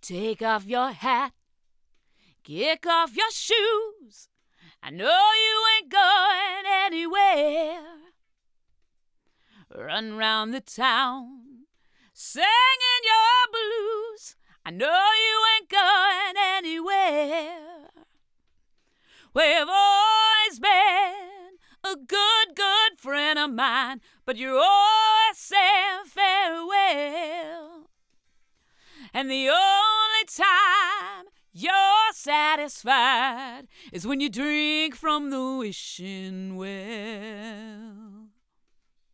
Take off your hat, kick off your shoes. I know you ain't going anywhere. Run round the town, singing your blues. I know you ain't going anywhere. We've always been a good friend of mine, but you're always saying farewell. And the only time you're satisfied is when you drink from the wishing well.